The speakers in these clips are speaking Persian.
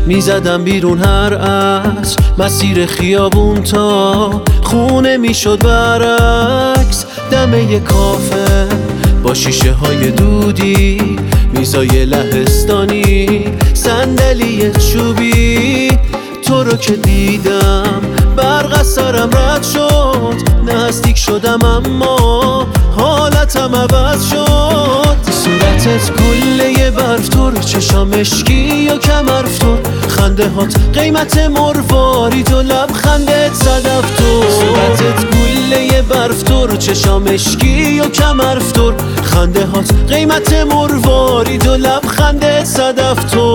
میزدم بیرون هر عصر، مسیر خیابون تا خونه میشد برعکس. دمه کافه با شیشه های دودی، میزای لهستانی، صندلی چوبی. تو رو که دیدم برق از سرم رد شد، نزدیک شدم اما حالتم عوض شد. صورتت گله برفتور، چشام اشکی و کمرفتور، خنده هات قیمت مروارید و لبخندت صدفتور. صورتت گله برفتور، چشام اشکی و کمرفتور، خنده هات قیمت مروارید و لبخندت صدفتور.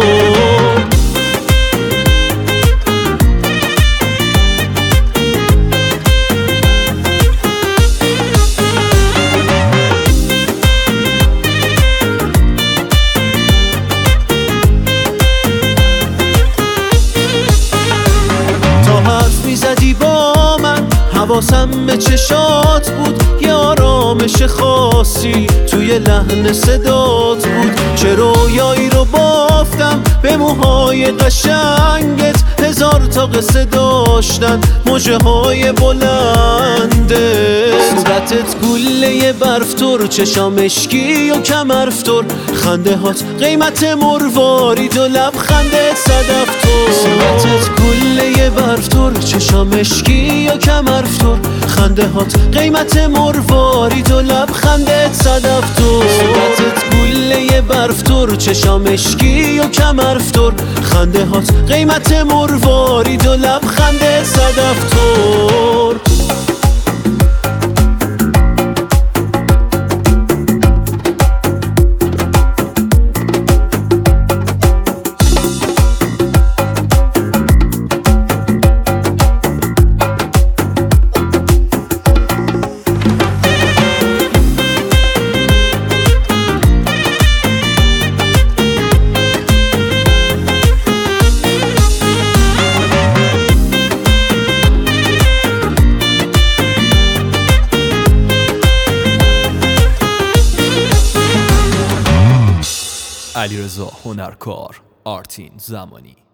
زدی با من، حواسم به چشات بود، یه آرامش خاصی توی لحن صدات بود. چه رویایی رو بافتم به موهای قشنگت، هزار تا قصه داشتن موجه های بلنده. صورتت گله برفتور، چشام اشکی و کمرفتور، خنده هات قیمت مروارید و لبخندت صدفتور. صورتت گله برفتور، چشام اشکی و کمرفتور، خنده هات قیمت مروارید و لبخندت صدفتور. صورتت گله برفتور، چشام اشکی و کمرفتور، خنده هات قیمت مروارید و لبخندت صدفتور. علیرضا هنرکار، آرتین زمانی.